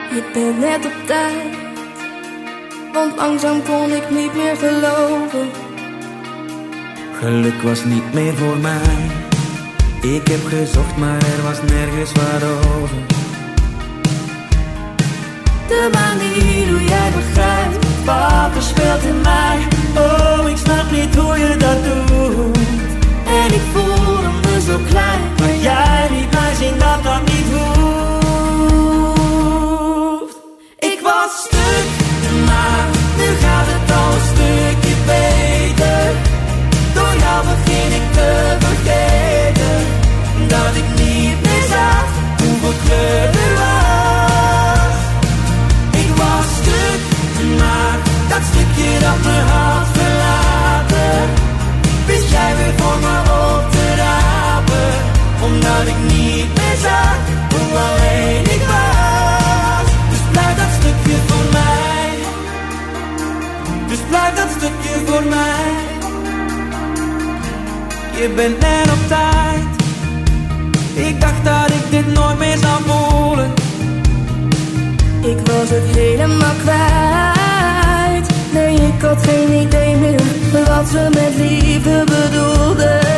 Je bent net op tijd, want langzaam kon ik niet meer geloven. Geluk was niet meer voor mij. Ik heb gezocht, maar er was nergens wat over. De manier hoe jij begrijpt wat er speelt in mij. Oh, ik snap niet hoe je dat doet. En ik voelde me zo klein, maar jij liet mij zien dat dat niet hoeft. Ik was stuk, maar nu gaat het al een stukje beter. Door jou begin ik te vergeten dat ik niet meer zag hoeveel kleur er was. Ik was stuk, maar dat stukje dat me had verlaten, wist jij weer voor me op te rapen. Omdat ik niet meer zag hoe alleen ik was. Dus blijf dat stukje voor mij. Dus blijf dat stukje voor mij. Je bent net op tijd. Ik dacht dat ik dit nooit meer zou voelen. Ik was het helemaal kwijt. Nee, ik had geen idee meer wat ze met liefde bedoelden.